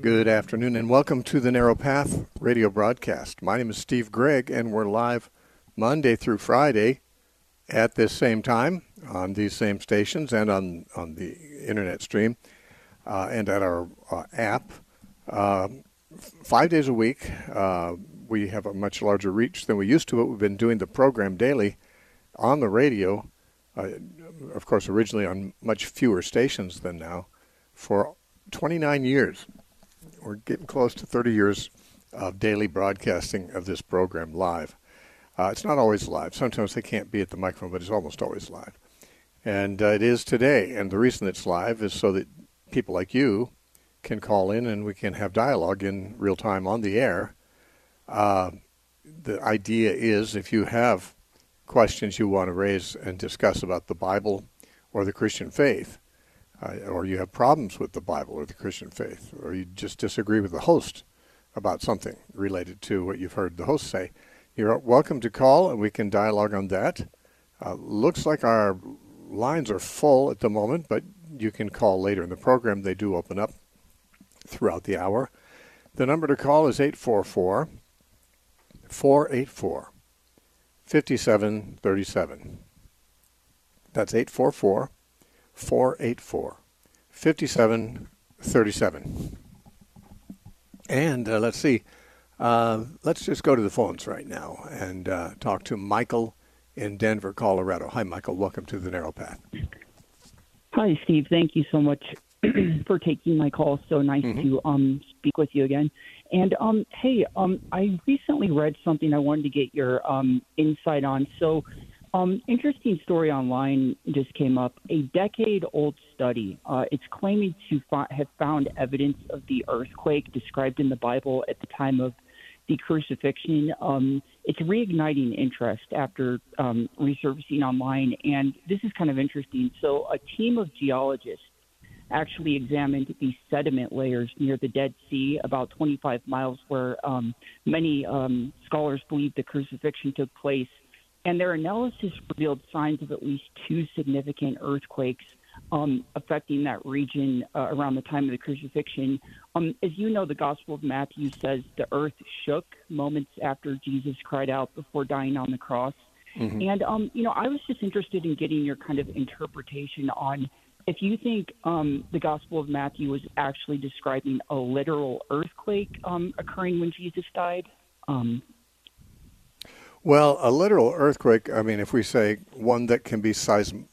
Good afternoon and welcome to the Narrow Path radio broadcast. My name is Steve Gregg and we're live Monday through Friday at this same time on these same stations and on the internet stream and at our app. 5 days a week. We have a much larger reach than we used to, but we've been doing the program daily on the radio, of course originally on much fewer stations than now, for 29 years. We're getting close to 30 years of daily broadcasting of this program live. It's not always live. Sometimes they can't be at the microphone, but it's almost always live. And it is today. And the reason it's live is so that people like you can call in and we can have dialogue in real time on the air. The idea is if you have questions you want to raise and discuss about the Bible or the Christian faith, or you have problems with the Bible or the Christian faith, or you just disagree with the host about something related to what you've heard the host say, you're welcome to call and we can dialogue on that. Looks like our lines are full at the moment, but you can call later in the program. They do open up throughout the hour. The number to call is 844-484-5737. That's 844-484-5737. And let's see. Let's just go to the phones right now and talk to Michael in Denver, Colorado. Hi, Michael. Welcome to the Narrow Path. Hi, Steve. Thank you so much for taking my call. So nice to speak with you again. And hey, I recently read something I wanted to get your insight on. So interesting story online just came up. A decade-old study. It's claiming to have found evidence of the earthquake described in the Bible at the time of the crucifixion. It's reigniting interest after resurfacing online, and this is kind of interesting. So a team of geologists actually examined the sediment layers near the Dead Sea, about 25 miles where many scholars believe the crucifixion took place. And their analysis revealed signs of at least two significant earthquakes affecting that region around the time of the crucifixion. As you know, the Gospel of Matthew says the earth shook moments after Jesus cried out before dying on the cross. Mm-hmm. And, I was just interested in getting your kind of interpretation on if you think the Gospel of Matthew was actually describing a literal earthquake occurring when Jesus died. Well, a literal earthquake, I mean, if we say one that can be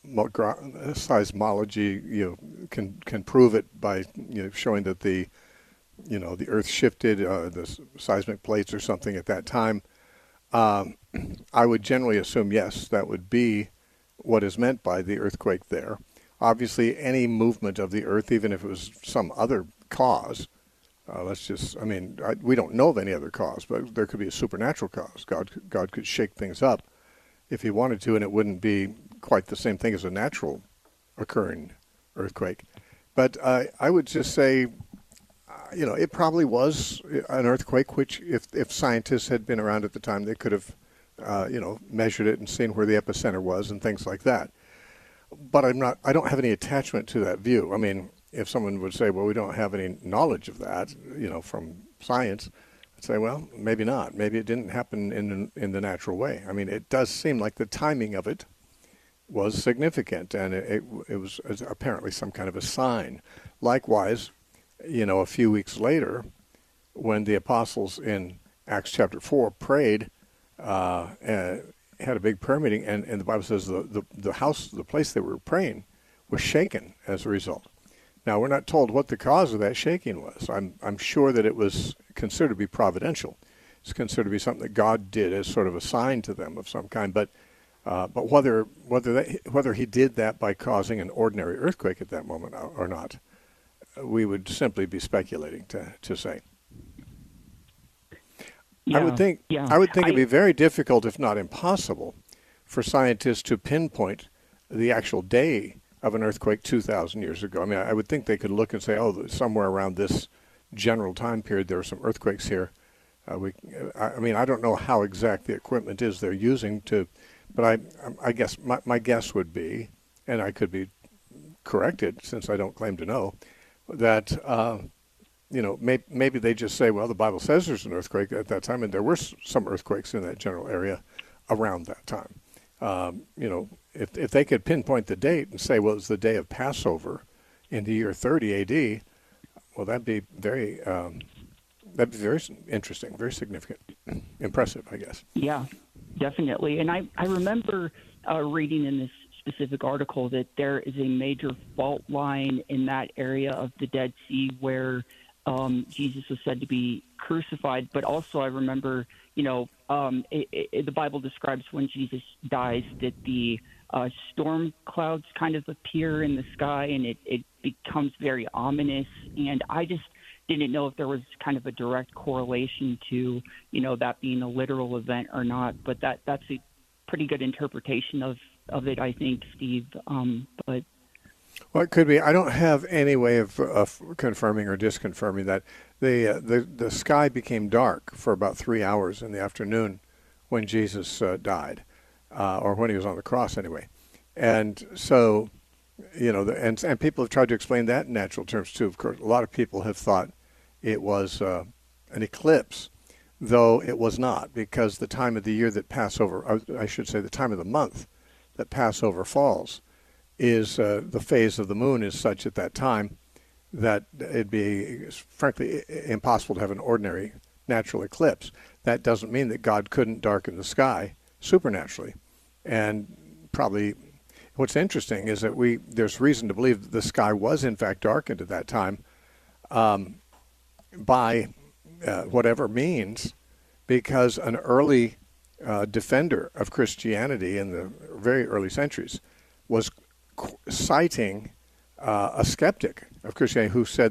seismology, can prove it by, showing that the earth shifted, the seismic plates or something at that time, I would generally assume, yes, that would be what is meant by the earthquake there. Obviously, any movement of the earth, even if it was some other cause, we don't know of any other cause, but there could be a supernatural cause. God could shake things up if he wanted to, and it wouldn't be quite the same thing as a natural occurring earthquake. But I would just say, it probably was an earthquake, which if scientists had been around at the time, they could have, measured it and seen where the epicenter was and things like that. But I don't have any attachment to that view. I mean, if someone would say, well, we don't have any knowledge of that, from science, I'd say, well, maybe not. Maybe it didn't happen in the natural way. I mean, it does seem like the timing of it was significant, and it was apparently some kind of a sign. Likewise, a few weeks later, when the apostles in Acts chapter 4 prayed, had a big prayer meeting, and the Bible says the place they were praying was shaken as a result. Now, we're not told what the cause of that shaking was. I'm sure that it was considered to be providential. It's considered to be something that God did as sort of a sign to them of some kind. But whether he did that by causing an ordinary earthquake at that moment or not, we would simply be speculating to say. Yeah, I would think it'd be very difficult, if not impossible, for scientists to pinpoint the actual day of an earthquake 2,000 years ago. I mean, I would think they could look and say, oh, somewhere around this general time period, there were some earthquakes here. I don't know how exact the equipment is they're using but I guess my guess would be, and I could be corrected since I don't claim to know, that maybe they just say, well, the Bible says there's an earthquake at that time, and there were some earthquakes in that general area around that time. If they could pinpoint the date and say, well, it was the day of Passover in the year 30 A.D., well, that'd be very interesting, very significant, impressive, I guess. Yeah, definitely. And I remember reading in this specific article that there is a major fault line in that area of the Dead Sea where Jesus was said to be crucified. But also I remember, the Bible describes when Jesus dies that the storm clouds kind of appear in the sky, and it becomes very ominous. And I just didn't know if there was kind of a direct correlation to, that being a literal event or not. But that's a pretty good interpretation of it, I think, Steve. But well, it could be. I don't have any way of confirming or disconfirming that. The sky became dark for about 3 hours in the afternoon when Jesus died, or when he was on the cross anyway. And so, and people have tried to explain that in natural terms too. Of course, a lot of people have thought it was an eclipse, though it was not, because the time of the year that Passover, I should say the time of the month that Passover falls, is the phase of the moon is such at that time that it'd be, frankly, impossible to have an ordinary natural eclipse. That doesn't mean that God couldn't darken the sky supernaturally. And probably what's interesting is that there's reason to believe that the sky was in fact darkened at that time by whatever means, because an early defender of Christianity in the very early centuries was citing a skeptic of Christianity who said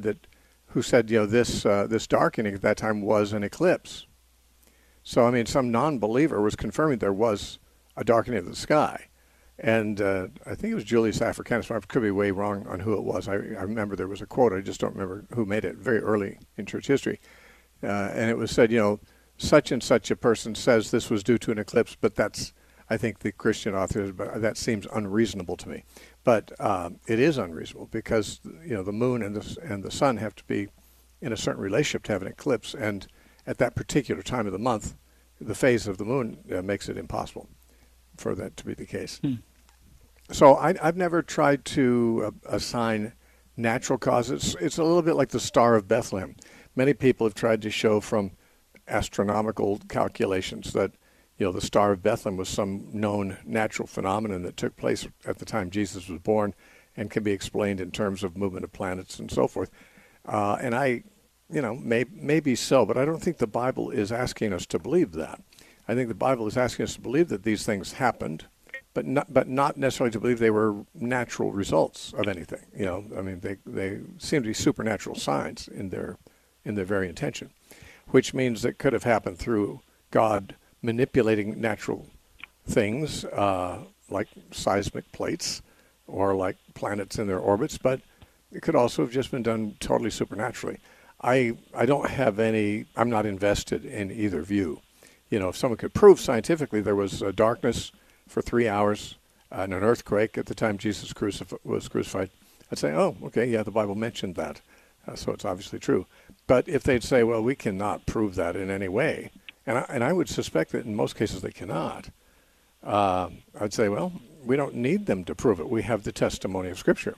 this darkening at that time was an eclipse. So I mean, some non-believer was confirming there was a darkening of the sky, and I think it was Julius Africanus. I could be way wrong on who it was. I remember there was a quote. I just don't remember who made it. Very early in church history, and it was said, such and such a person says this was due to an eclipse, but that's, I think the Christian authors, but that seems unreasonable to me. But it is unreasonable because the moon and the sun have to be in a certain relationship to have an eclipse, and at that particular time of the month, the phase of the moon makes it impossible for that to be the case. So I've never tried to assign natural causes. It's a little bit like the Star of Bethlehem. Many people have tried to show from astronomical calculations that the Star of Bethlehem was some known natural phenomenon that took place at the time Jesus was born and can be explained in terms of movement of planets and so forth. And I, maybe so, but I don't think the Bible is asking us to believe that. I think the Bible is asking us to believe that these things happened, but not necessarily to believe they were natural results of anything. I mean, they seem to be supernatural signs in their very intention, which means it could have happened through God manipulating natural things like seismic plates or like planets in their orbits, but it could also have just been done totally supernaturally. I don't have I'm not invested in either view. If someone could prove scientifically there was darkness for 3 hours and an earthquake at the time Jesus was crucified, I'd say, oh, okay, yeah, the Bible mentioned that, so it's obviously true. But if they'd say, well, we cannot prove that in any way, and I would suspect that in most cases they cannot, I'd say, well, we don't need them to prove it. We have the testimony of Scripture.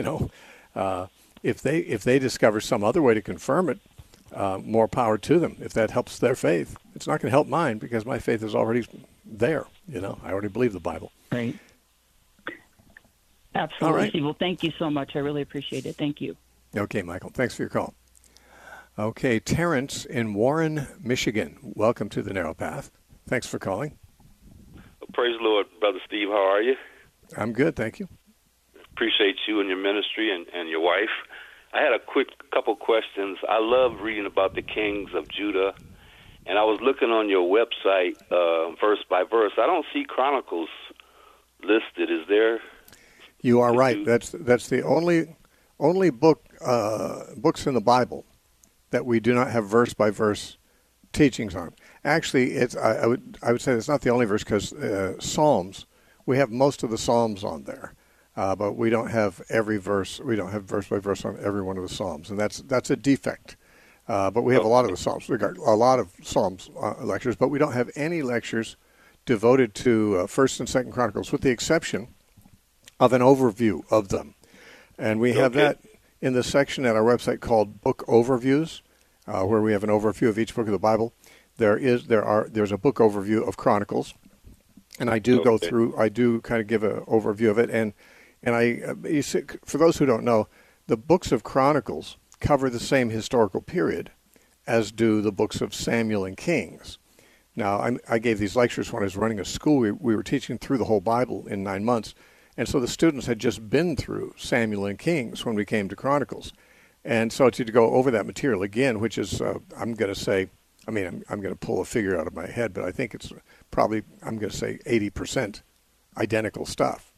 If they discover some other way to confirm it, more power to them. If that helps their faith, it's not going to help mine because my faith is already there. I already believe the Bible. Right. Absolutely. All right. Well, thank you so much. I really appreciate it. Thank you. Okay, Michael. Thanks for your call. Okay, Terrence in Warren, Michigan. Welcome to the Narrow Path. Thanks for calling. Praise the Lord, Brother Steve. How are you? I'm good, thank you. Appreciate you and your ministry and your wife. I had a quick couple questions. I love reading about the kings of Judah, and I was looking on your website verse by verse. I don't see Chronicles listed. Is there? You are right. That's the only books in the Bible that we do not have verse by verse teachings on. Actually, I would say it's not the only verse because Psalms, we have most of the Psalms on there. But we don't have every verse. We don't have verse by verse on every one of the Psalms, and that's a defect But we have a lot of the Psalms. We've got a lot of Psalms lectures, but we don't have any lectures devoted to First and Second Chronicles, with the exception of an overview of them. And we have that in the section at our website called Book Overviews, where we have an overview of each book of the Bible. There's a book overview of Chronicles, and I do go through. I do kind of give an overview of it, and you see, for those who don't know, the books of Chronicles cover the same historical period as do the books of Samuel and Kings. Now, I gave these lectures when I was running a school. We were teaching through the whole Bible in 9 months, and so the students had just been through Samuel and Kings when we came to Chronicles. And so to go over that material again, which is, I'm going to say, I'm going to pull a figure out of my head, but I think it's probably, I'm going to say 80% identical stuff.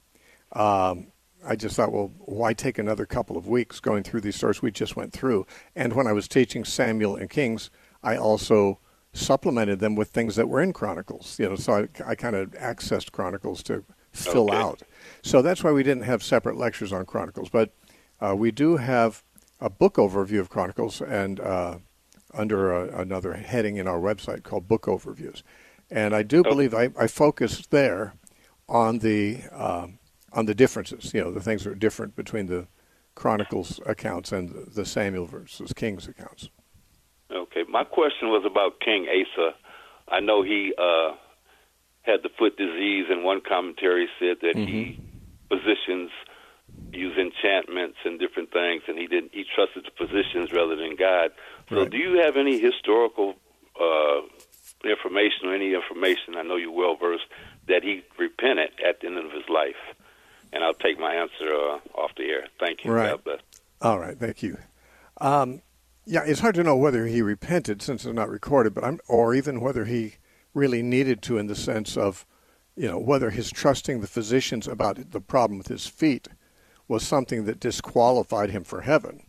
I just thought, well, why take another couple of weeks going through these stories we just went through? And when I was teaching Samuel and Kings, I also supplemented them with things that were in Chronicles. So I kind of accessed Chronicles to fill out. So that's why we didn't have separate lectures on Chronicles. But we do have a book overview of Chronicles, and under another heading in our website called Book Overviews. And I do believe I focused there on the differences, the things that are different between the Chronicles accounts and the Samuel versus Kings accounts. Okay. My question was about King Asa. I know he had the foot disease, and one commentary said that he physicians use enchantments and different things, and he trusted the physicians rather than God. So do you have any historical information or any information, I know you're well versed, that he repented at the end of his life? And I'll take my answer off the air. Thank you. Right. God bless. All right. Thank you. Yeah, it's hard to know whether he repented since it's not recorded, or even whether he really needed to, in the sense of, whether his trusting the physicians about the problem with his feet was something that disqualified him for heaven.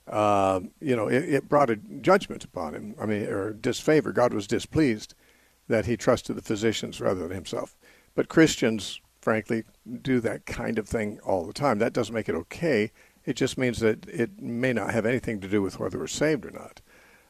It brought a judgment upon him. Or disfavor. God was displeased that he trusted the physicians rather than himself. But Christians, frankly, do that kind of thing all the time. That doesn't make it okay. It just means that it may not have anything to do with whether we're saved or not.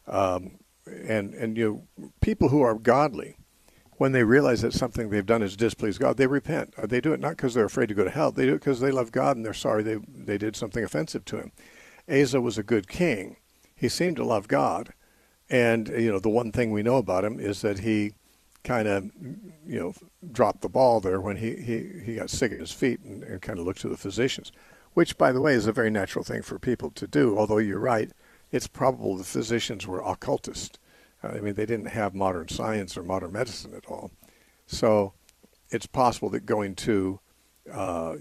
People who are godly, when they realize that something they've done has displeased God, they repent. They do it not because they're afraid to go to hell. They do it because they love God and they're sorry they did something offensive to him. Asa was a good king. He seemed to love God. And, the one thing we know about him is that he kind of, dropped the ball there when he got sick at his feet and kind of looked to the physicians, which, by the way, is a very natural thing for people to do. Although you're right, it's probable the physicians were occultists. They didn't have modern science or modern medicine at all. So it's possible that going to a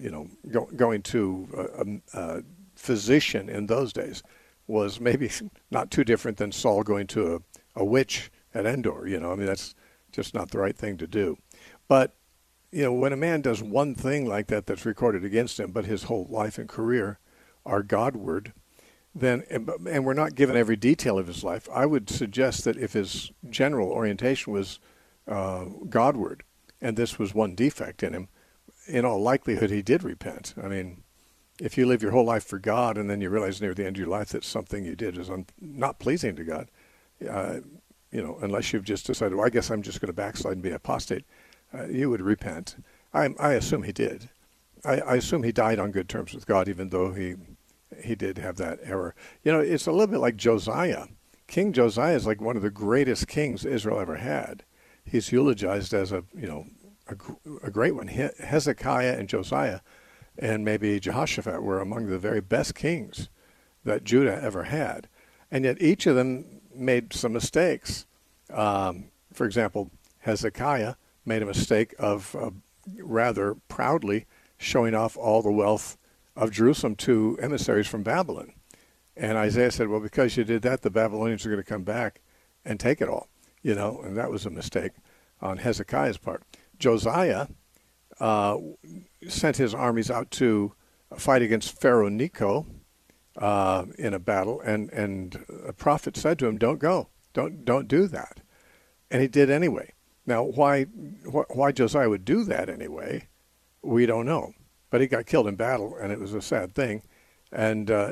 physician in those days was maybe not too different than Saul going to a witch at Endor. That's just not the right thing to do. But, when a man does one thing like that that's recorded against him, but his whole life and career are Godward, then, and we're not given every detail of his life, I would suggest that if his general orientation was Godward, and this was one defect in him, in all likelihood he did repent. If you live your whole life for God and then you realize near the end of your life that something you did is not pleasing to God, unless you've just decided, well, I guess I'm just going to backslide and be apostate, you would repent. I assume he did. I assume he died on good terms with God, even though he did have that error. It's a little bit like Josiah. King Josiah is like one of the greatest kings Israel ever had. He's eulogized as a great one. Hezekiah and Josiah and maybe Jehoshaphat were among the very best kings that Judah ever had. And yet each of them made some mistakes. For example, Hezekiah made a mistake of rather proudly showing off all the wealth of Jerusalem to emissaries from Babylon. And Isaiah said, well, because you did that, the Babylonians are going to come back and take it all. And that was a mistake on Hezekiah's part. Josiah sent his armies out to fight against Pharaoh Necho in a battle, and a prophet said to him, don't go, don't do that. And he did anyway. Now, why Josiah would do that anyway, we don't know. But he got killed in battle, and it was a sad thing. And,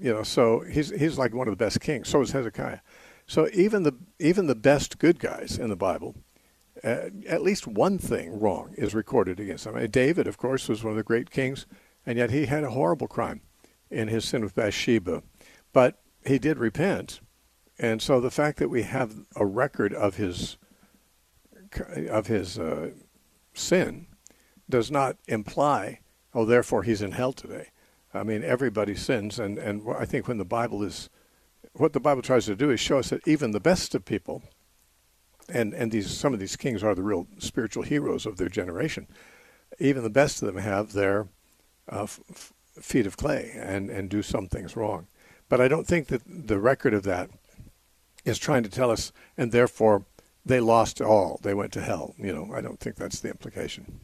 So he's like one of the best kings. So is Hezekiah. So even the best good guys in the Bible, at least one thing wrong is recorded against them. David, of course, was one of the great kings, and yet he had a horrible crime in his sin with Bathsheba. But he did repent, and so the fact that we have a record of his sin does not imply, oh, therefore he's in hell today. I mean, everybody sins, and I think what the Bible tries to do is show us that even the best of people, and some of these kings are the real spiritual heroes of their generation, even the best of them have their feet of clay and do some things wrong. But I don't think that the record of that is trying to tell us, and therefore they lost all. They went to hell. I don't think that's the implication.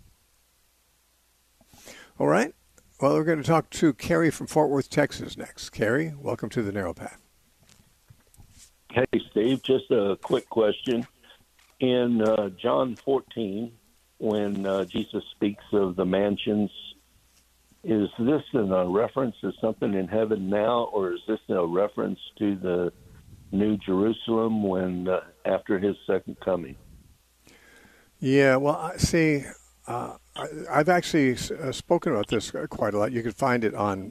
All right. Well, we're going to talk to Kerry from Fort Worth, Texas next. Kerry, welcome to the Narrow Path. Hey, Steve, just a quick question. In John 14, when Jesus speaks of the mansions, is this a reference to something in heaven now, or is this a reference to the New Jerusalem when after his second coming? Yeah, well, see, I've actually spoken about this quite a lot. You can find it on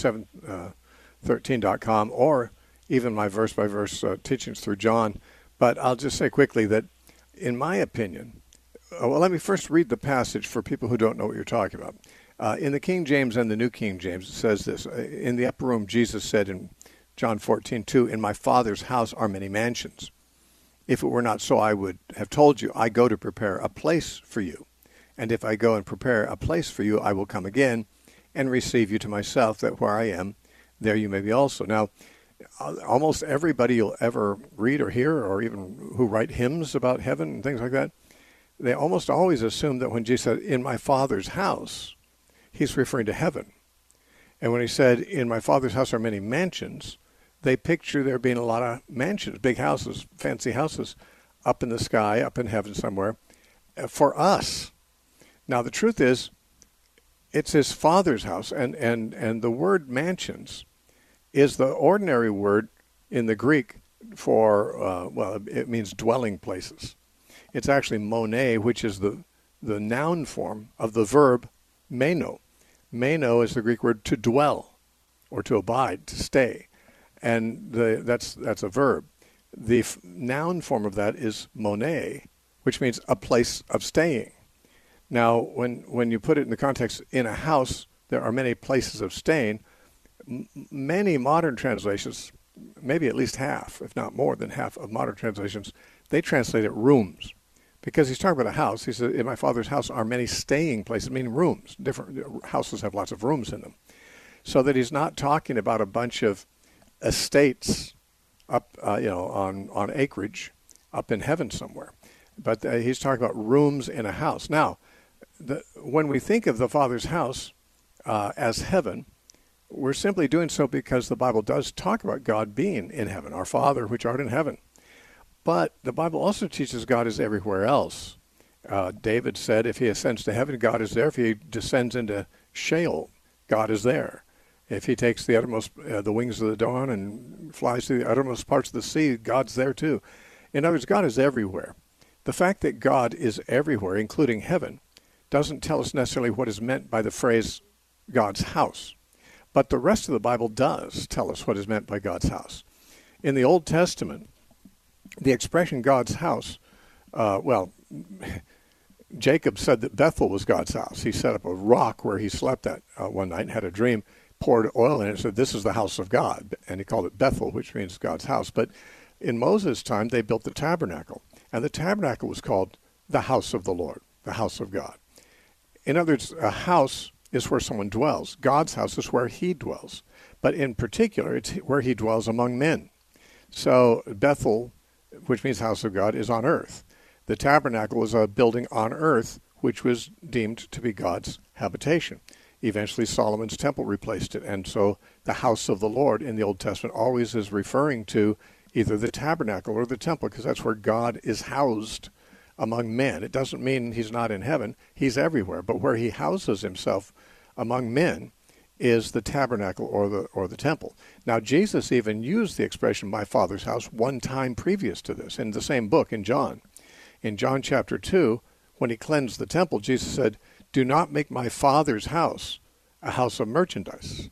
Matthew7:13.com or even my verse-by-verse teachings through John. But I'll just say quickly that, in my opinion, let me first read the passage for people who don't know what you're talking about. In the King James and the New King James, it says this. In the upper room, Jesus said in John 14:2, "In my Father's house are many mansions. If it were not so, I would have told you, I go to prepare a place for you. And if I go and prepare a place for you, I will come again and receive you to myself, that where I am, there you may be also." Now, almost everybody you'll ever read or hear, or even who write hymns about heaven and things like that, they almost always assume that when Jesus said, "In my Father's house," he's referring to heaven. And when he said, "In my Father's house are many mansions," they picture there being a lot of mansions, big houses, fancy houses, up in the sky, up in heaven somewhere, for us. Now, the truth is, it's his Father's house, and the word mansions is the ordinary word in the Greek for, it means dwelling places. It's actually monē, which is the noun form of the verb meno. Meno is the Greek word to dwell, or to abide, to stay. And that's a verb. The noun form of that is monē, which means a place of staying. Now, when you put it in the context, in a house, there are many places of staying. Many modern translations, maybe at least half, if not more than half of modern translations, they translate it rooms. Because he's talking about a house. He said, "In my Father's house are many staying places," meaning rooms. Different houses have lots of rooms in them. So that he's not talking about a bunch of estates up, on acreage up in heaven somewhere. But he's talking about rooms in a house. Now, when we think of the Father's house as heaven, we're simply doing so because the Bible does talk about God being in heaven, our Father which art in heaven. But the Bible also teaches God is everywhere else. David said if he ascends to heaven, God is there. If he descends into Sheol, God is there. If he takes the uttermost, the wings of the dawn and flies to the uttermost parts of the sea, God's there too. In other words, God is everywhere. The fact that God is everywhere, including heaven, doesn't tell us necessarily what is meant by the phrase God's house. But the rest of the Bible does tell us what is meant by God's house. In the Old Testament, the expression God's house, Jacob said that Bethel was God's house. He set up a rock where he slept at one night and had a dream, poured oil in it and said, "This is the house of God." And he called it Bethel, which means God's house. But in Moses' time, they built the tabernacle. And the tabernacle was called the house of the Lord, the house of God. In other words, a house is where someone dwells. God's house is where he dwells. But in particular, it's where he dwells among men. So Bethel, which means house of God, is on earth. The tabernacle is a building on earth, which was deemed to be God's habitation. Eventually, Solomon's temple replaced it. And so the house of the Lord in the Old Testament always is referring to either the tabernacle or the temple, because that's where God is housed among men. It doesn't mean he's not in heaven. He's everywhere. But where he houses himself among men is the tabernacle or the temple. Now, Jesus even used the expression "my Father's house" one time previous to this in the same book in John. In John chapter 2, when he cleansed the temple, Jesus said, "Do not make my Father's house a house of merchandise."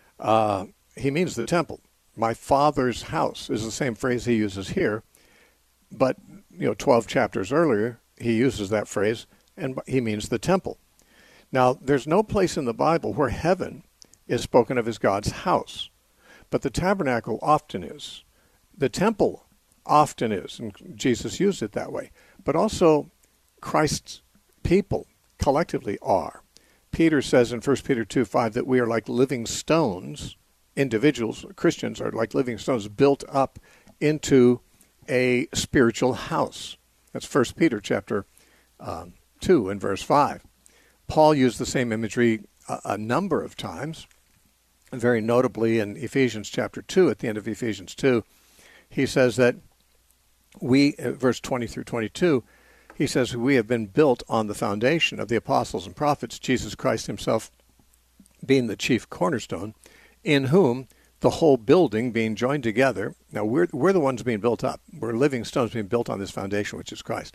He means the temple. My Father's house is the same phrase he uses here, but 12 chapters earlier he uses that phrase, and he means the temple. Now, there's no place in the Bible where heaven is spoken of as God's house, but the tabernacle often is. The temple often is, and Jesus used it that way. But also, Christ's people collectively are. Peter says in 1 Peter 2:5 that we are like living stones. Individuals, Christians, are like living stones built up into a spiritual house. That's 1 Peter chapter 2 and verse 5. Paul used the same imagery a number of times, very notably in Ephesians chapter 2, at the end of Ephesians 2. He says that we, verse 20 through 22, he says, we have been built on the foundation of the apostles and prophets, Jesus Christ himself being the chief cornerstone, in whom the whole building being joined together. Now, we're the ones being built up. We're living stones being built on this foundation, which is Christ.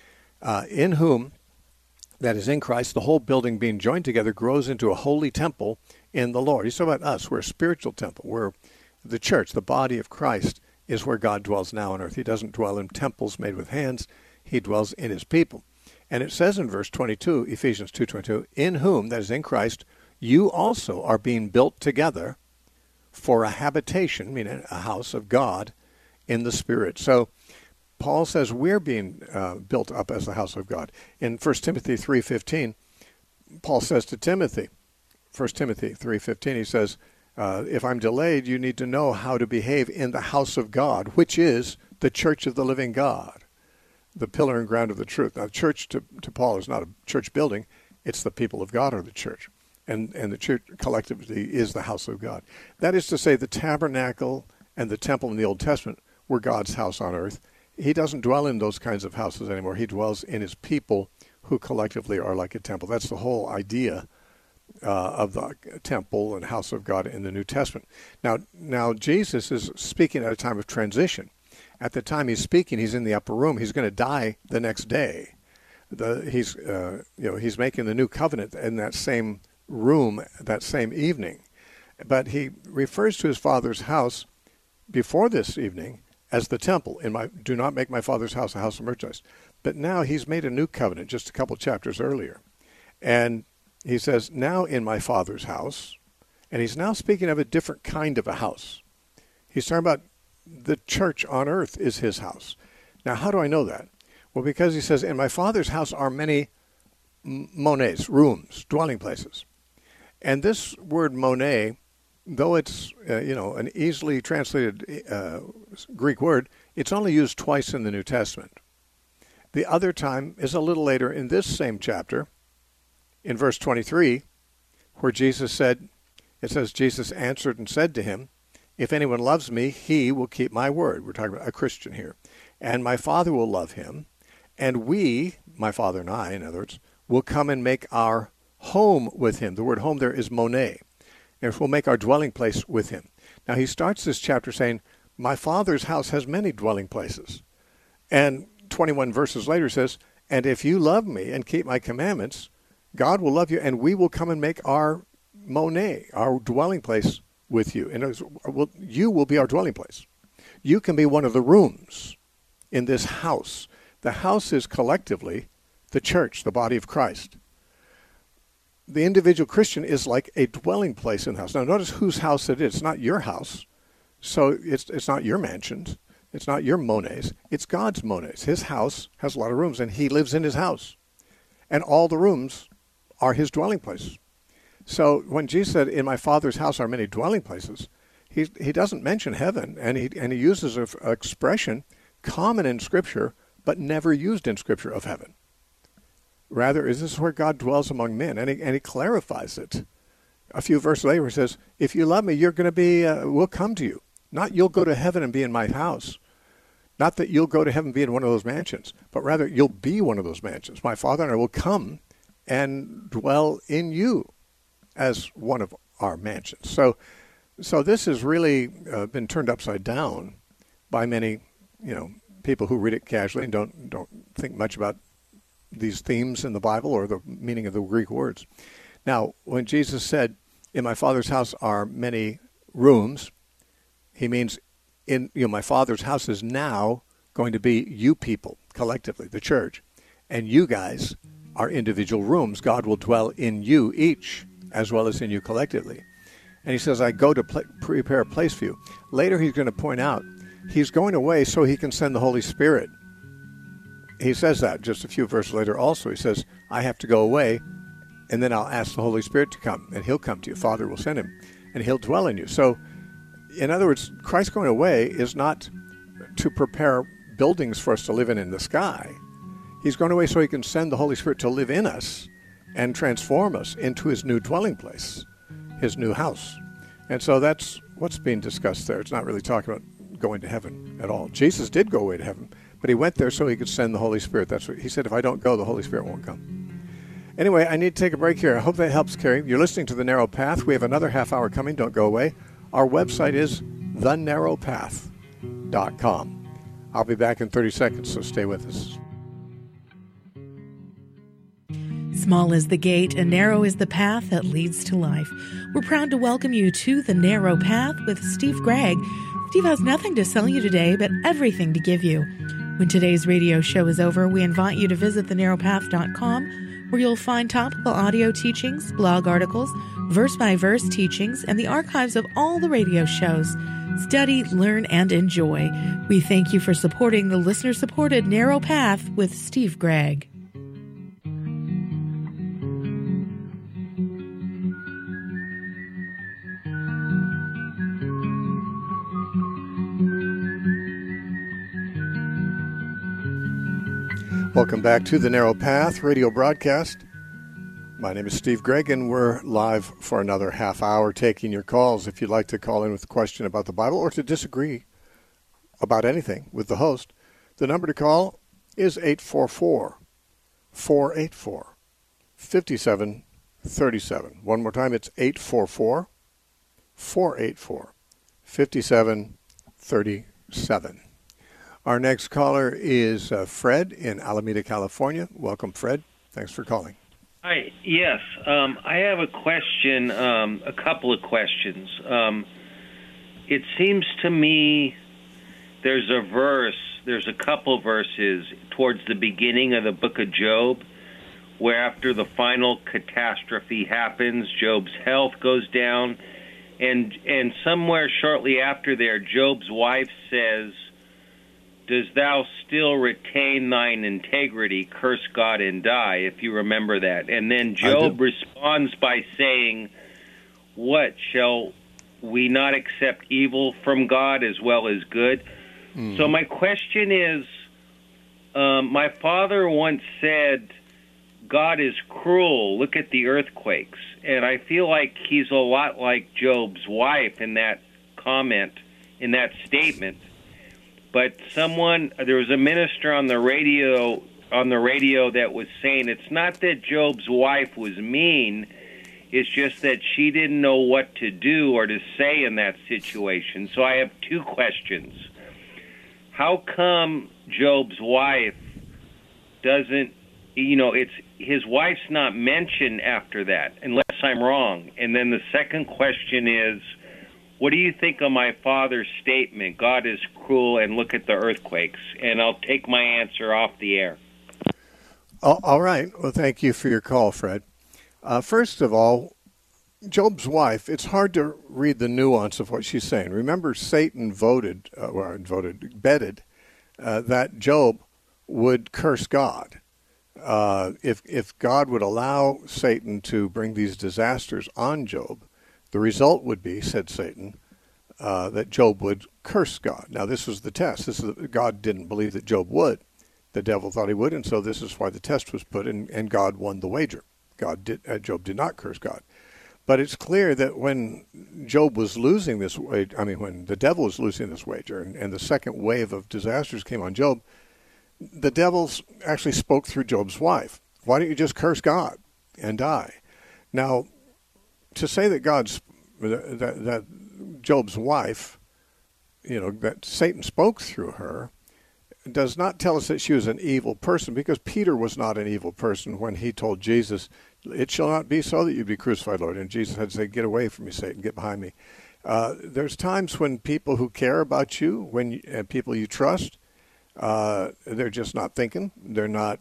In whom, that is in Christ, the whole building being joined together grows into a holy temple in the Lord. He's talking about us. We're a spiritual temple. We're the church, the body of Christ, is where God dwells now on earth. He doesn't dwell in temples made with hands. He dwells in his people. And it says in verse 22, Ephesians 2:22, in whom, that is in Christ, you also are being built together for a habitation, meaning a house of God in the Spirit. So Paul says we're being built up as the house of God. In 1 Timothy 3:15, Paul says to Timothy, 1 Timothy 3:15, he says, if I'm delayed, you need to know how to behave in the house of God, which is the church of the living God, the pillar and ground of the truth. Now, church to Paul is not a church building. It's the people of God are the church. And the church collectively is the house of God. That is to say, the tabernacle and the temple in the Old Testament were God's house on earth. He doesn't dwell in those kinds of houses anymore. He dwells in his people who collectively are like a temple. That's the whole idea of the temple and house of God in the New Testament. Now Jesus is speaking at a time of transition. At the time he's speaking, he's in the upper room. He's going to die the next day. He's making the new covenant in that same room that same evening. But he refers to his Father's house before this evening as the temple. Do not make my Father's house a house of merchandise. But now he's made a new covenant just a couple chapters earlier. And he says, now in my Father's house, and he's now speaking of a different kind of a house. He's talking about the church on earth is his house. Now, how do I know that? Well, because he says, in my Father's house are many mones, rooms, dwelling places. And this word monet, though it's an easily translated Greek word, it's only used twice in the New Testament. The other time is a little later in this same chapter, in verse 23, where Jesus said, it says, Jesus answered and said to him, if anyone loves me, he will keep my word. We're talking about a Christian here. And my Father will love him. And we, my Father and I, in other words, will come and make our home with him. The word home there is monet. And we'll make our dwelling place with him. Now he starts this chapter saying, my Father's house has many dwelling places. And 21 verses later says, and if you love me and keep my commandments, God will love you, and we will come and make our monet, our dwelling place with you. And you will be our dwelling place. You can be one of the rooms in this house. The house is collectively the church, the body of Christ. The individual Christian is like a dwelling place in the house. Now, notice whose house it is. It's not your house. So it's not your mansions. It's not your monets. It's God's monets. His house has a lot of rooms, and he lives in his house. And all the rooms are his dwelling place. So when Jesus said, in my Father's house are many dwelling places, he doesn't mention heaven, and he uses an expression common in Scripture, but never used in Scripture of heaven. Rather, is this where God dwells among men? And he clarifies it. A few verses later, he says, if you love me, you're going to be, we'll come to you. Not you'll go to heaven and be in my house. Not that you'll go to heaven and be in one of those mansions, but rather you'll be one of those mansions. My Father and I will come and dwell in you as one of are mansions. So this has really been turned upside down by many, people who read it casually and don't think much about these themes in the Bible or the meaning of the Greek words. Now, when Jesus said, "In my Father's house are many rooms," he means my Father's house is now going to be you people collectively, the church, and you guys are individual rooms. God will dwell in you each as well as in you collectively. And he says, "I go to prepare a place for you." Later he's going to point out he's going away so he can send the Holy Spirit. He says that just a few verses later also. He says, "I have to go away, and then I'll ask the Holy Spirit to come, and he'll come to you. Father will send him, and he'll dwell in you." So, in other words, Christ going away is not to prepare buildings for us to live in the sky. He's going away so he can send the Holy Spirit to live in us and transform us into his new dwelling place, his new house. And so that's what's being discussed there. It's not really talking about going to heaven at all. Jesus did go away to heaven, but he went there so he could send the Holy Spirit. That's what he said. If I don't go, the Holy Spirit won't come. Anyway, I need to take a break here. I hope that helps, Carrie. You're listening to The Narrow Path. We have another half hour coming. Don't go away. Our website is thenarrowpath.com. I'll be back in 30 seconds, so stay with us. Small is the gate and narrow is the path that leads to life. We're proud to welcome you to The Narrow Path with Steve Gregg. Steve has nothing to sell you today, but everything to give you. When today's radio show is over, we invite you to visit thenarrowpath.com, where you'll find topical audio teachings, blog articles, verse-by-verse teachings, and the archives of all the radio shows. Study, learn, and enjoy. We thank you for supporting the listener-supported Narrow Path with Steve Gregg. Welcome back to the Narrow Path radio broadcast. My name is Steve Gregg, and we're live for another half hour taking your calls. If you'd like to call in with a question about the Bible or to disagree about anything with the host, the number to call is 844-484-5737. One more time, it's 844-484-5737. Our next caller is Fred in Alameda, California. Welcome, Fred. Thanks for calling. Hi. Yes, I have a question, a couple of questions. It seems to me there's a couple verses towards the beginning of the book of Job where after the final catastrophe happens, Job's health goes down, and somewhere shortly after there, Job's wife says, "Does thou still retain thine integrity? Curse God and die," if you remember that. And then Job responds by saying, "What, shall we not accept evil from God as well as good?" So my question is, my father once said, God is cruel, look at the earthquakes. And I feel like he's a lot like Job's wife in that comment, in that statement. But there was a minister on the radio that was saying it's not that Job's wife was mean, it's just that she didn't know what to do or to say in that situation. So I have two questions. How come Job's wife doesn't, his wife's not mentioned after that, unless I'm wrong? And then the second question is, what do you think of my father's statement, God is cruel and look at the earthquakes? And I'll take my answer off the air. All right. Well, thank you for your call, Fred. First of all, Job's wife, it's hard to read the nuance of what she's saying. Remember, Satan betted that Job would curse God. If God would allow Satan to bring these disasters on Job, the result would be, said Satan, that Job would curse God. Now, this was the test. God didn't believe that Job would. The devil thought he would, and so this is why the test was put, and God won the wager. Job did not curse God. But it's clear that when Job was losing this wager, when the devil was losing this wager, and the second wave of disasters came on Job, the devil actually spoke through Job's wife. Why don't you just curse God and die? Now, to say that that Job's wife, that Satan spoke through her, does not tell us that she was an evil person, because Peter was not an evil person when he told Jesus, "It shall not be so that you be crucified, Lord." And Jesus had to say, "Get away from me, Satan, get behind me." There's times when people who care about you, and people you trust, they're just not thinking. They're not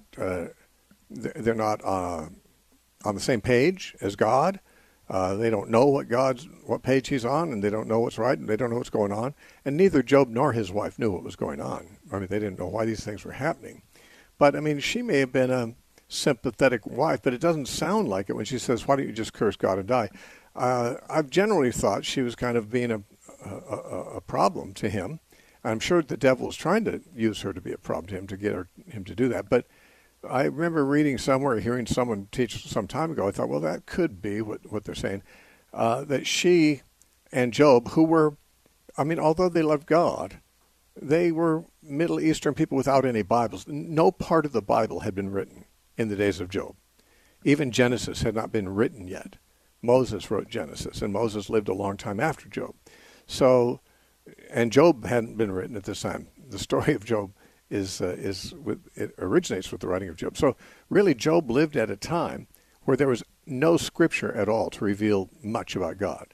on the same page as God. They don't know what page he's on, and they don't know what's right, and they don't know what's going on. And neither Job nor his wife knew what was going on. I mean, they didn't know why these things were happening. But, I mean, she may have been a sympathetic wife, but it doesn't sound like it when she says, "Why don't you just curse God and die?" I've generally thought she was kind of being a problem to him. I'm sure the devil was trying to use her to be a problem to him, to get him to do that. But I remember reading somewhere, hearing someone teach some time ago, I thought, well, that could be what they're saying, that she and Job, who were, although they loved God, they were Middle Eastern people without any Bibles. No part of the Bible had been written in the days of Job. Even Genesis had not been written yet. Moses wrote Genesis, and Moses lived a long time after Job. So, and Job hadn't been written at this time. The story of Job it originates with the writing of Job. So really, Job lived at a time where there was no scripture at all to reveal much about God.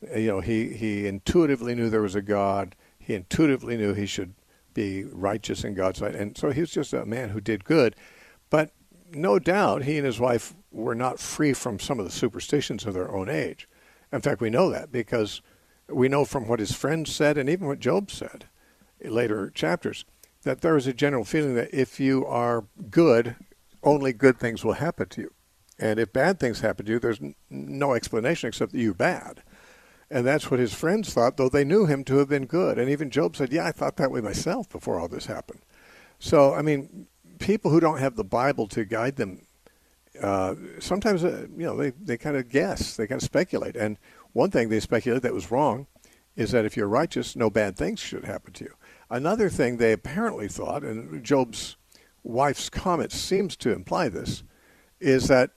He intuitively knew there was a God. He intuitively knew he should be righteous in God's sight. And so he was just a man who did good. But no doubt he and his wife were not free from some of the superstitions of their own age. In fact, we know that because we know from what his friends said and even what Job said in later chapters, that there is a general feeling that if you are good, only good things will happen to you. And if bad things happen to you, there's no explanation except that you're bad. And that's what his friends thought, though they knew him to have been good. And even Job said, "Yeah, I thought that way myself before all this happened." So, people who don't have the Bible to guide them, sometimes, they kind of guess, they kind of speculate. And one thing they speculated that was wrong is that if you're righteous, no bad things should happen to you. Another thing they apparently thought, and Job's wife's comment seems to imply this, is that,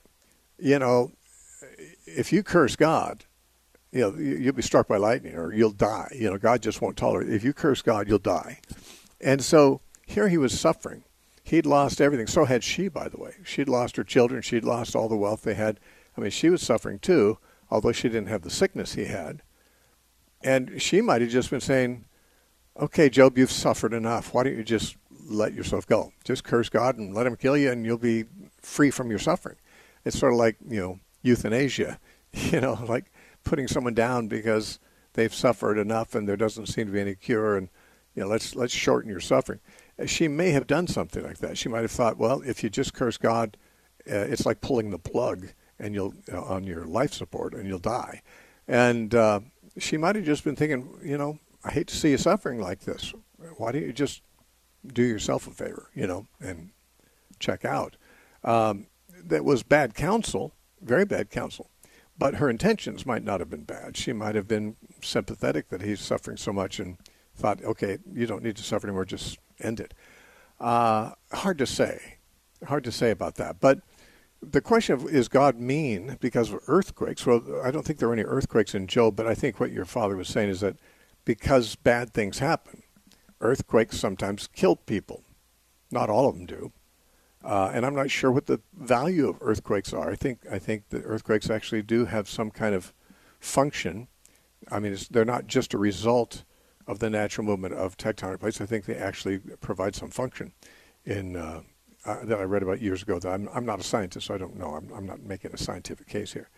if you curse God, you'll be struck by lightning or you'll die. God just won't tolerate it. If you curse God, you'll die. And so here he was suffering. He'd lost everything. So had she, by the way. She'd lost her children. She'd lost all the wealth they had. She was suffering too, although she didn't have the sickness he had. And she might have just been saying, "Okay, Job, you've suffered enough. Why don't you just let yourself go? Just curse God and let him kill you, and you'll be free from your suffering." It's sort of like, euthanasia, like putting someone down because they've suffered enough and there doesn't seem to be any cure, and let's shorten your suffering. She may have done something like that. She might have thought, well, if you just curse God, it's like pulling the plug and you'll on your life support and you'll die. And she might have just been thinking, I hate to see you suffering like this. Why don't you just do yourself a favor, and check out? That was bad counsel, very bad counsel. But her intentions might not have been bad. She might have been sympathetic that he's suffering so much and thought, okay, you don't need to suffer anymore, just end it. Hard to say about that. But the question of, is God mean because of earthquakes? Well, I don't think there were any earthquakes in Job, but I think what your father was saying is that because bad things happen, earthquakes sometimes kill people. Not all of them do. And I'm not sure what the value of earthquakes are. I think that earthquakes actually do have some kind of function. They're not just a result of the natural movement of tectonic plates. I think they actually provide some function in that I read about years ago. That I'm not a scientist, so I don't know. I'm not making a scientific case here.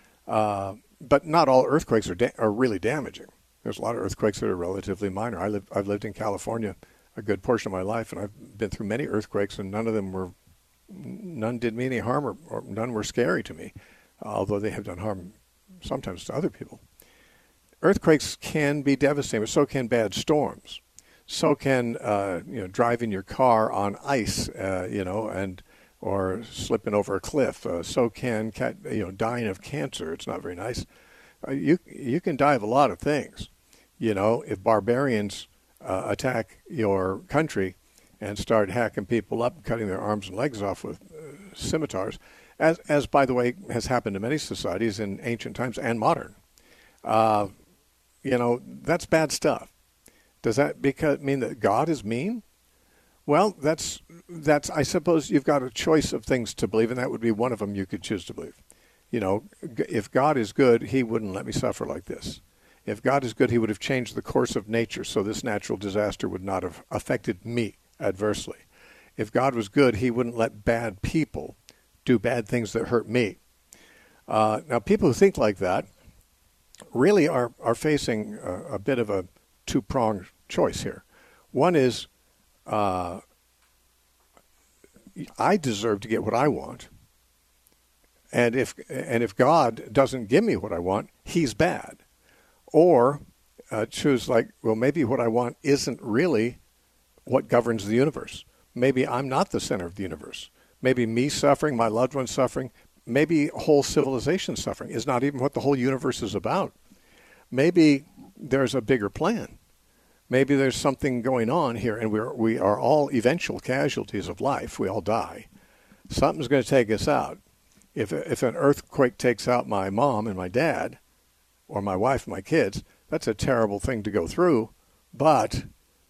But not all earthquakes are really damaging. There's a lot of earthquakes that are relatively minor. I've lived in California a good portion of my life, and I've been through many earthquakes, and none did me any harm, or none were scary to me, although they have done harm sometimes to other people. Earthquakes can be devastating, but so can bad storms. So can driving your car on ice, or slipping over a cliff. So can dying of cancer. It's not very nice. You can die of a lot of things. If barbarians attack your country and start hacking people up, cutting their arms and legs off with scimitars, as by the way has happened in many societies in ancient times and modern. That's bad stuff. Does that mean that God is mean? Well, that's. I suppose you've got a choice of things to believe, and that would be one of them you could choose to believe. If God is good, he wouldn't let me suffer like this. If God is good, he would have changed the course of nature so this natural disaster would not have affected me adversely. If God was good, he wouldn't let bad people do bad things that hurt me. Now, people who think like that really are facing a bit of a two-pronged choice here. One is, I deserve to get what I want, and if God doesn't give me what I want, he's bad. Or choose maybe what I want isn't really what governs the universe. Maybe I'm not the center of the universe. Maybe me suffering, my loved ones suffering, maybe whole civilization suffering is not even what the whole universe is about. Maybe there's a bigger plan. Maybe there's something going on here, and we are all eventual casualties of life. We all die. Something's going to take us out. If an earthquake takes out my mom and my dad, or my wife and my kids, that's a terrible thing to go through. But,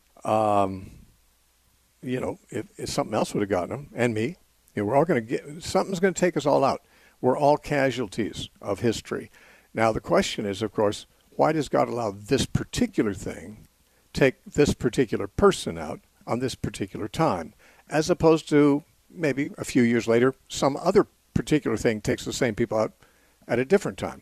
if something else would have gotten them, and me, we're all going to something's going to take us all out. We're all casualties of history. Now, the question is, of course, why does God allow this particular thing take this particular person out on this particular time, as opposed to maybe a few years later, some other particular thing takes the same people out at a different time?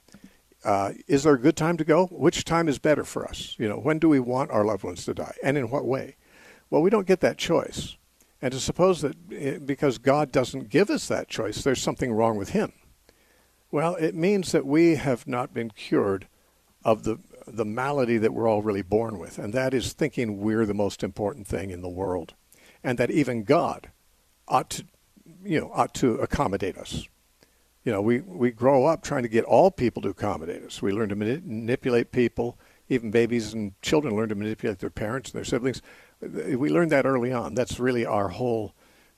Is there a good time to go? Which time is better for us? When do we want our loved ones to die, and in what way? Well, we don't get that choice. And to suppose that because God doesn't give us that choice, there's something wrong with him. Well, it means that we have not been cured of the malady that we're all really born with, and that is thinking we're the most important thing in the world, and that even God ought to accommodate us. We grow up trying to get all people to accommodate us. We learn to manipulate people. Even babies and children learn to manipulate their parents and their siblings. We learned that early on. That's really our whole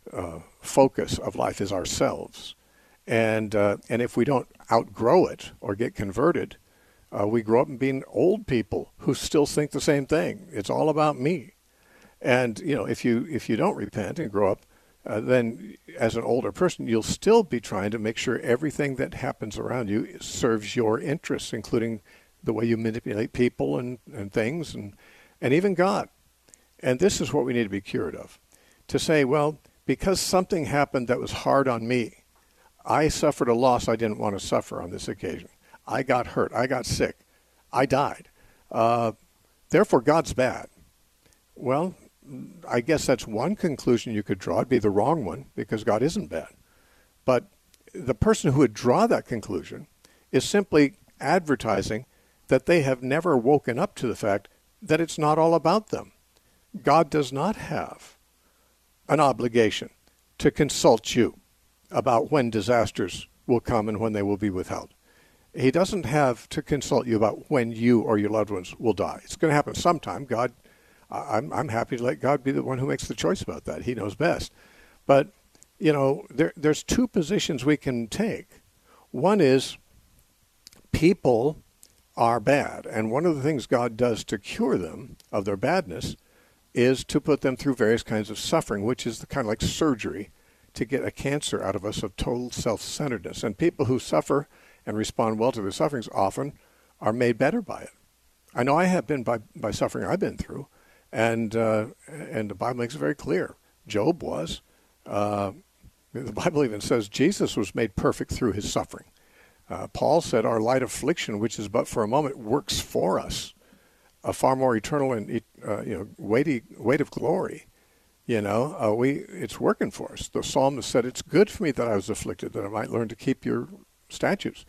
focus of life is ourselves. And if we don't outgrow it or get converted, we grow up being old people who still think the same thing. It's all about me. And if you don't repent and grow up, then as an older person, you'll still be trying to make sure everything that happens around you serves your interests, including the way you manipulate people and things and even God. And this is what we need to be cured of. To say, well, because something happened that was hard on me, I suffered a loss I didn't want to suffer on this occasion. I got hurt. I got sick. I died. Therefore, God's bad. Well, I guess that's one conclusion you could draw. It'd be the wrong one, because God isn't bad. But the person who would draw that conclusion is simply advertising that they have never woken up to the fact that it's not all about them. God does not have an obligation to consult you about when disasters will come and when they will be withheld. He doesn't have to consult you about when you or your loved ones will die. It's going to happen sometime. I'm happy to let God be the one who makes the choice about that. He knows best. But, there's two positions we can take. One is people are bad, and one of the things God does to cure them of their badness is to put them through various kinds of suffering, which is the kind of like surgery to get a cancer out of us of total self-centeredness. And people who suffer and respond well to their sufferings often are made better by it. I know I have been by suffering I've been through. And the Bible makes it very clear. Job was. The Bible even says Jesus was made perfect through his suffering. Paul said our light affliction, which is but for a moment, works for us a far more eternal and weight of glory. It's working for us. The psalmist said, "It's good for me that I was afflicted, that I might learn to keep your statutes."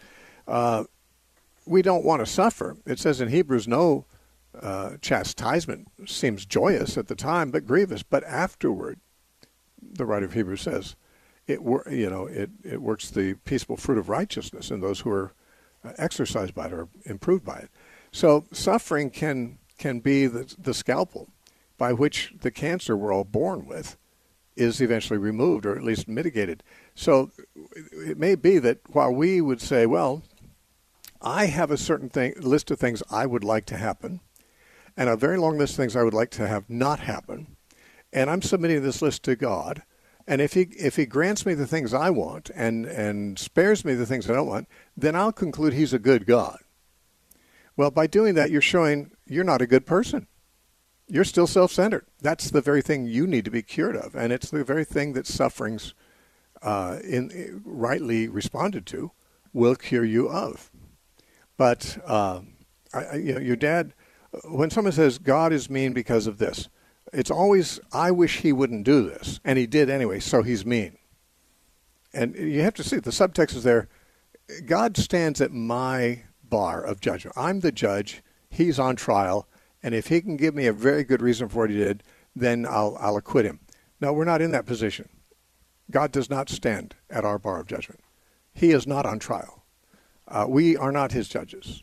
We don't want to suffer. It says in Hebrews, no chastisement seems joyous at the time, but grievous. But afterward, the writer of Hebrews says, it works the peaceable fruit of righteousness in those who are exercised by it or improved by it. So suffering can be the scalpel by which the cancer we're all born with is eventually removed or at least mitigated. So it may be that while we would say, well, I have a certain list of things I would like to happen, and a very long list of things I would like to have not happen, and I'm submitting this list to God, and if he grants me the things I want and spares me the things I don't want, then I'll conclude he's a good God. Well, by doing that, you're showing you're not a good person. You're still self-centered. That's the very thing you need to be cured of, and it's the very thing that sufferings, rightly responded to, will cure you of. But your dad, when someone says God is mean because of this, it's always, I wish he wouldn't do this, and he did anyway, so he's mean. And you have to see, the subtext is there, God stands at my bar of judgment. I'm the judge, he's on trial, and if he can give me a very good reason for what he did, then I'll acquit him. No, we're not in that position. God does not stand at our bar of judgment. He is not on trial. We are not his judges.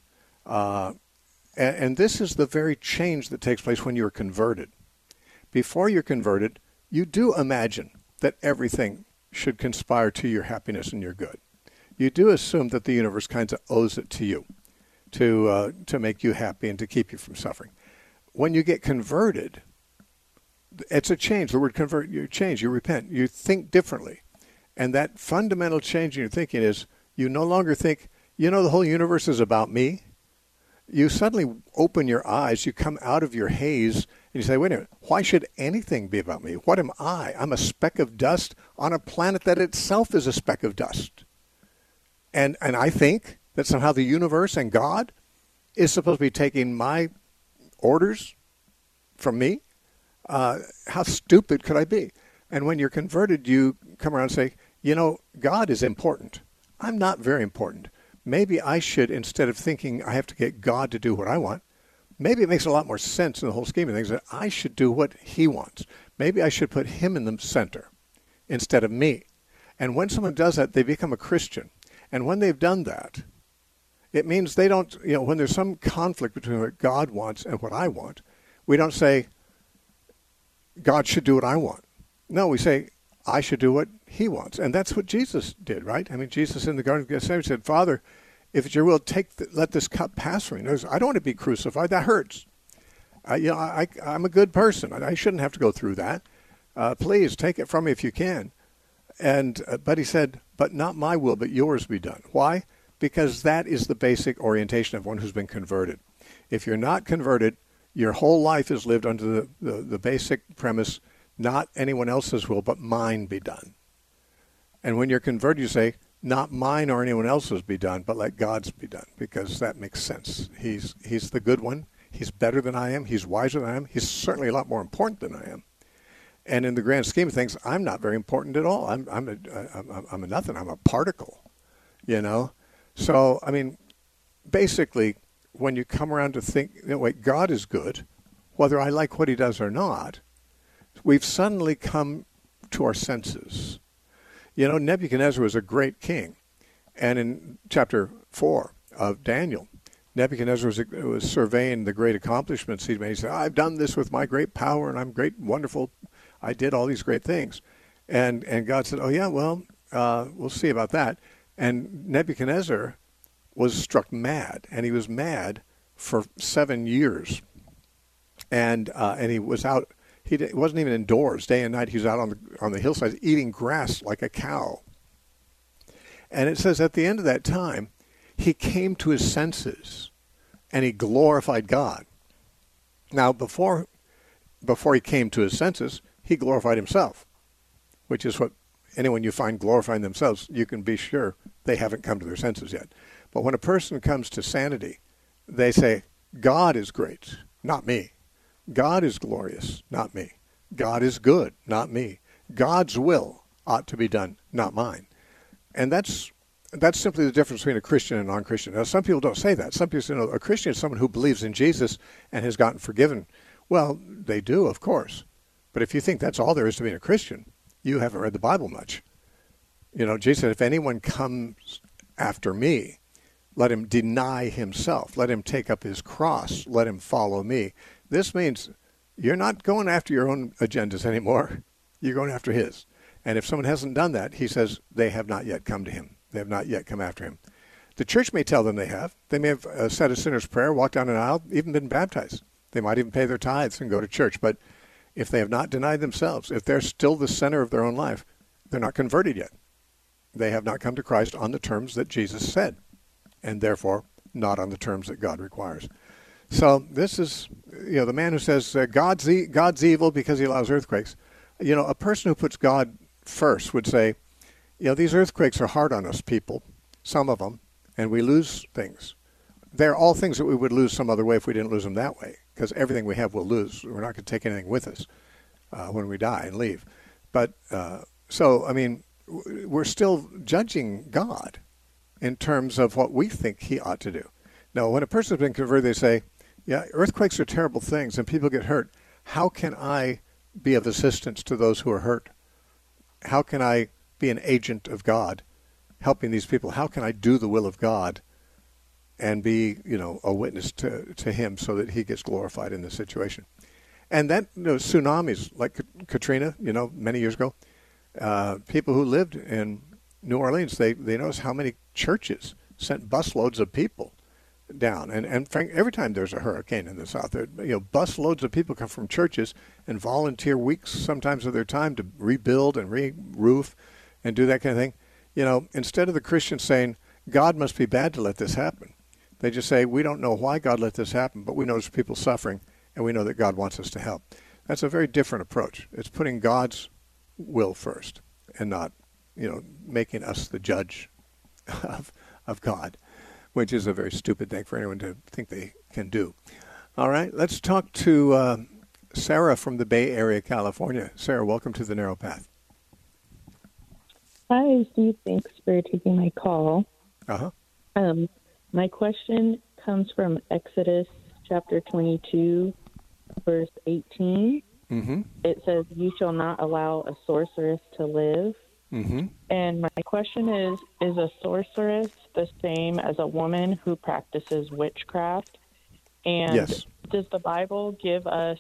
And this is the very change that takes place when you're converted. Before you're converted, you do imagine that everything should conspire to your happiness and your good. You do assume that the universe kind of owes it to you to make you happy and to keep you from suffering. When you get converted, it's a change. The word convert, you change, you repent, you think differently. And that fundamental change in your thinking is you no longer think, the whole universe is about me. You suddenly open your eyes, you come out of your haze, and you say, wait a minute, why should anything be about me? What am I? I'm a speck of dust on a planet that itself is a speck of dust. And I think that somehow the universe and God is supposed to be taking my orders from me? How stupid could I be? And when you're converted, you come around and say, God is important. I'm not very important. Maybe I should, instead of thinking I have to get God to do what I want, maybe it makes a lot more sense in the whole scheme of things that I should do what he wants. Maybe I should put him in the center instead of me. And when someone does that, they become a Christian. And when they've done that, it means they don't, when there's some conflict between what God wants and what I want, we don't say, God should do what I want. No, we say, I should do what he wants. And that's what Jesus did, right? I mean, Jesus in the Garden of Gethsemane said, Father, if it's your will, let this cup pass from me. I don't want to be crucified. That hurts. I'm a good person. I shouldn't have to go through that. Please take it from me if you can. But he said, but not my will, but yours be done. Why? Because that is the basic orientation of one who's been converted. If you're not converted, your whole life is lived under the basic premise, not anyone else's will, but mine be done. And when you're converted, you say, not mine or anyone else's be done, but let God's be done, because that makes sense. He's the good one. He's better than I am. He's wiser than I am. He's certainly a lot more important than I am. And in the grand scheme of things, I'm not very important at all. I'm a nothing. I'm a particle, So, I mean, basically, when you come around to think, wait, God is good, whether I like what he does or not, we've suddenly come to our senses. Nebuchadnezzar was a great king. And in chapter 4 of Daniel, Nebuchadnezzar was surveying the great accomplishments he'd made. He said, I've done this with my great power, and I'm great, wonderful. I did all these great things. And God said, oh, yeah, well, we'll see about that. And Nebuchadnezzar was struck mad, and he was mad for 7 years. And he was out. He wasn't even indoors day and night. He was out on the hillside eating grass like a cow. And it says at the end of that time, he came to his senses, and he glorified God. Now, before he came to his senses, he glorified himself, which is what anyone you find glorifying themselves, you can be sure they haven't come to their senses yet. But when a person comes to sanity, they say, God is great, not me. God is glorious, not me. God is good, not me. God's will ought to be done, not mine. And that's simply the difference between a Christian and a non-Christian. Now, some people don't say that. Some people say, a Christian is someone who believes in Jesus and has gotten forgiven. Well, they do, of course. But if you think that's all there is to being a Christian, you haven't read the Bible much. Jesus said, if anyone comes after me, let him deny himself. Let him take up his cross. Let him follow me. This means you're not going after your own agendas anymore. You're going after his. And if someone hasn't done that, he says they have not yet come to him. They have not yet come after him. The church may tell them they have. They may have said a sinner's prayer, walked down an aisle, even been baptized. They might even pay their tithes and go to church. But if they have not denied themselves, if they're still the center of their own life, they're not converted yet. They have not come to Christ on the terms that Jesus said, and therefore not on the terms that God requires. So this is, the man who says God's evil because he allows earthquakes. A person who puts God first would say, these earthquakes are hard on us people, some of them, and we lose things. They're all things that we would lose some other way if we didn't lose them that way, because everything we have we'll lose. We're not going to take anything with us when we die and leave. But we're still judging God in terms of what we think he ought to do. Now, when a person has been converted, they say, earthquakes are terrible things and people get hurt. How can I be of assistance to those who are hurt? How can I be an agent of God helping these people? How can I do the will of God and be, a witness to him so that he gets glorified in this situation? And that, tsunamis like Katrina, many years ago, people who lived in New Orleans, they noticed how many churches sent busloads of people down. And Frank, every time there's a hurricane in the South, busloads of people come from churches and volunteer weeks sometimes of their time to rebuild and re-roof and do that kind of thing. Instead of the Christians saying, God must be bad to let this happen, they just say, we don't know why God let this happen, but we know there's people suffering, and we know that God wants us to help. That's a very different approach. It's putting God's will first and not, making us the judge of God, which is a very stupid thing for anyone to think they can do. All right, let's talk to Sarah from the Bay Area, California. Sarah, welcome to The Narrow Path. Hi, Steve. Thanks for taking my call. My question comes from Exodus chapter 22, verse 18. Mm-hmm. It says, "You shall not allow a sorceress to live." Mm-hmm. And my question is a sorceress the same as a woman who practices witchcraft? And yes. Does the Bible give us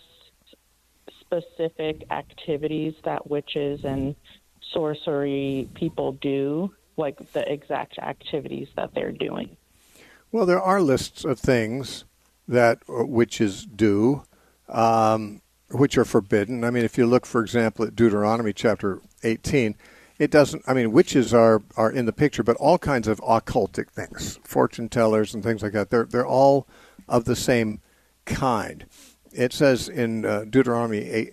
specific activities that witches and sorcery people do, like the exact activities that they're doing? Well, there are lists of things that witches do, which are forbidden. I mean, if you look, for example, at Deuteronomy chapter 18, it doesn't, witches are in the picture, but all kinds of occultic things, fortune tellers and things like that, they're all of the same kind. It says in Deuteronomy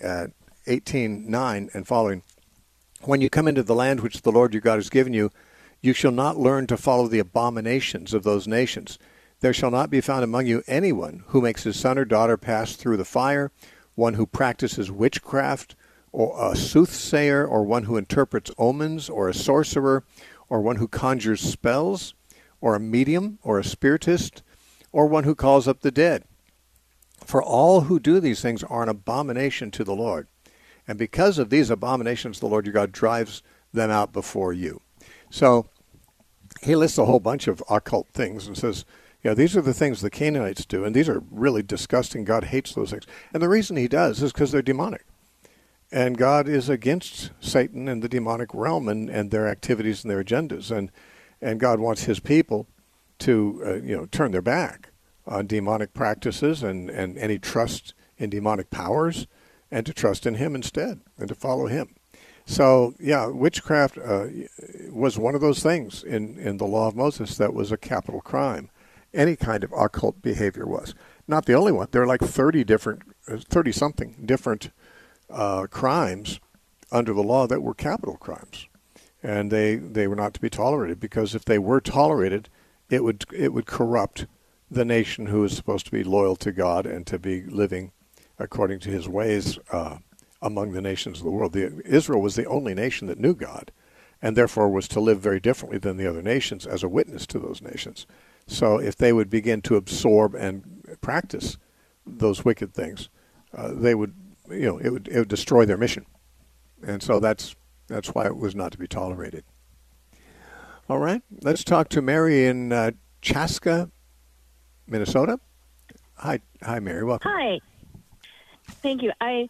18:9 and following, "When you come into the land which the Lord your God has given you, you shall not learn to follow the abominations of those nations. There shall not be found among you anyone who makes his son or daughter pass through the fire, one who practices witchcraft, or a soothsayer, or one who interprets omens, or a sorcerer, or one who conjures spells, or a medium, or a spiritist, or one who calls up the dead. For all who do these things are an abomination to the Lord. And because of these abominations, the Lord your God drives them out before you." So he lists a whole bunch of occult things and says, these are the things the Canaanites do, and these are really disgusting. God hates those things. And the reason he does is because they're demonic. And God is against Satan and the demonic realm and their activities and their agendas. And God wants his people to turn their back on demonic practices and any trust in demonic powers, and to trust in him instead and to follow him. So, witchcraft was one of those things in the law of Moses that was a capital crime. Any kind of occult behavior was. Not the only one. There are like 30-something different crimes under the law that were capital crimes. And they were not to be tolerated, because if they were tolerated, it would corrupt the nation who is supposed to be loyal to God and to be living according to his ways among the nations of the world. Israel was the only nation that knew God, and therefore was to live very differently than the other nations as a witness to those nations. So if they would begin to absorb and practice those wicked things, they would, it would destroy their mission. And so that's why it was not to be tolerated. All right, let's talk to Mary in Chaska, Minnesota. Hi, Mary. Welcome. Hi. Thank you. I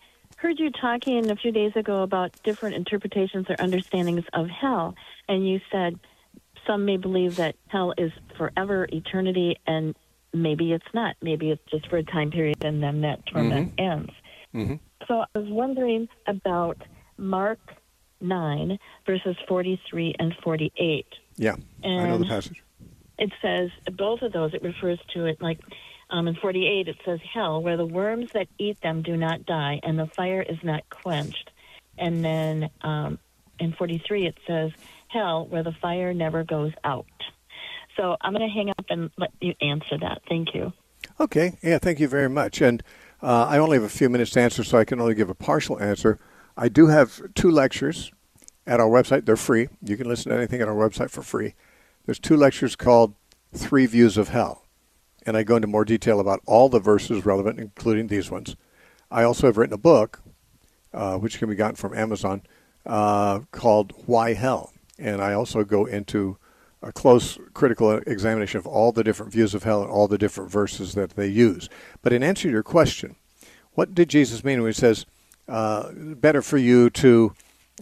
heard you talking a few days ago about different interpretations or understandings of hell, and you said some may believe that hell is forever, eternity, and maybe it's not. Maybe it's just for a time period and then that torment ends. Mm-hmm. So I was wondering about Mark 9, verses 43 and 48. Yeah, and I know the passage. It says, both of those, it refers to it like, in 48 it says, hell, where the worms that eat them do not die, and the fire is not quenched. And then in 43 it says, hell, where the fire never goes out. So I'm going to hang up and let you answer that. Thank you. Okay. Yeah, thank you very much. And I only have a few minutes to answer, so I can only give a partial answer. I do have 2 lectures at our website. They're free. You can listen to anything at our website for free. There's 2 lectures called 3 Views of Hell. And I go into more detail about all the verses relevant, including these ones. I also have written a book, which can be gotten from Amazon, called Why Hell? And I also go into a close critical examination of all the different views of hell and all the different verses that they use. But in answer to your question, what did Jesus mean when he says, better for you to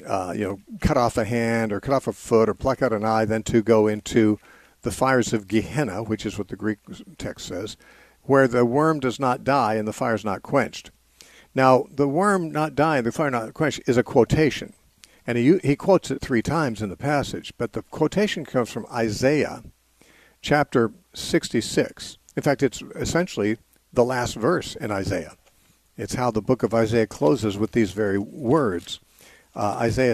cut off a hand or cut off a foot or pluck out an eye than to go into the fires of Gehenna, which is what the Greek text says, where the worm does not die and the fire is not quenched. Now, the worm not die and the fire not quenched is a quotation. And he quotes it 3 times in the passage, but the quotation comes from Isaiah chapter 66. In fact, it's essentially the last verse in Isaiah. It's how the book of Isaiah closes with these very words. Isaiah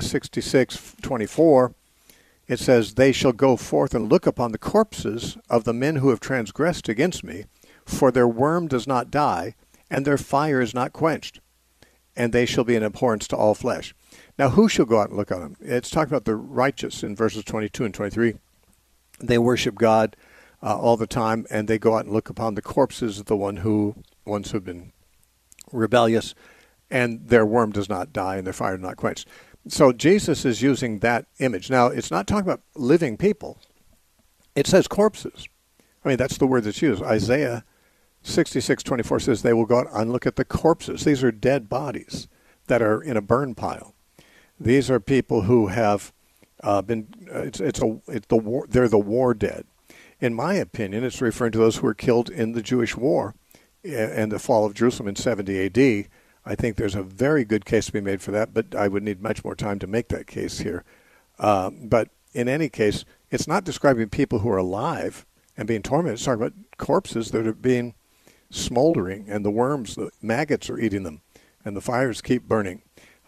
66:24, it says, they shall go forth and look upon the corpses of the men who have transgressed against me, for their worm does not die, and their fire is not quenched, and they shall be an abhorrence to all flesh. Now, who shall go out and look on them? It's talking about the righteous in verses 22 and 23. They worship God all the time, and they go out and look upon the corpses of the ones who have been rebellious, and their worm does not die, and their fire is not quenched. So Jesus is using that image. Now, it's not talking about living people. It says corpses. I mean, that's the word that's used. Isaiah 66:24 says they will go out and look at the corpses. These are dead bodies that are in a burn pile. These are people who have been. They're the war dead. In my opinion, it's referring to those who were killed in the Jewish war and the fall of Jerusalem in 70 A.D. I think there's a very good case to be made for that, but I would need much more time to make that case here. But in any case, it's not describing people who are alive and being tormented. It's talking about corpses that are being smoldering, and the worms, the maggots are eating them, and the fires keep burning.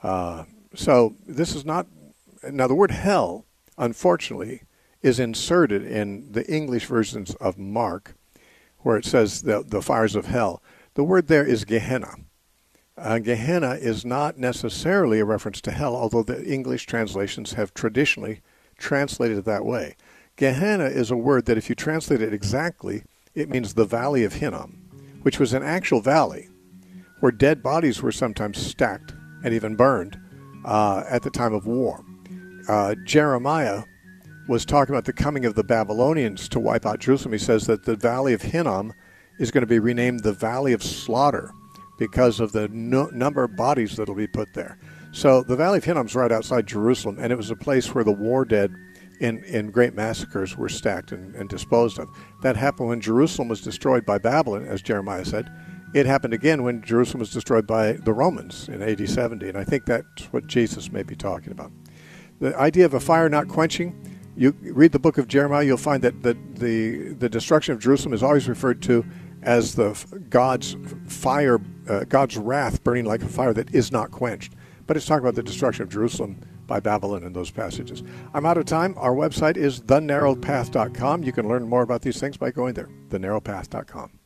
So this is not... Now, the word hell, unfortunately, is inserted in the English versions of Mark, where it says the fires of hell. The word there is Gehenna. Gehenna is not necessarily a reference to hell, although the English translations have traditionally translated it that way. Gehenna is a word that if you translate it exactly, it means the Valley of Hinnom, which was an actual valley where dead bodies were sometimes stacked and even burned at the time of war. Jeremiah was talking about the coming of the Babylonians to wipe out Jerusalem. He says that the Valley of Hinnom is going to be renamed the Valley of Slaughter because of the number of bodies that will be put there. So the Valley of Hinnom is right outside Jerusalem, and it was a place where the war dead in great massacres were stacked and disposed of. That happened when Jerusalem was destroyed by Babylon, as Jeremiah said. It happened again when Jerusalem was destroyed by the Romans in AD 70, and I think that's what Jesus may be talking about. The idea of a fire not quenching, you read the book of Jeremiah, you'll find that the destruction of Jerusalem is always referred to as God's fire, God's wrath burning like a fire that is not quenched. But it's talking about the destruction of Jerusalem by Babylon in those passages. I'm out of time. Our website is thenarrowpath.com. You can learn more about these things by going there, thenarrowpath.com.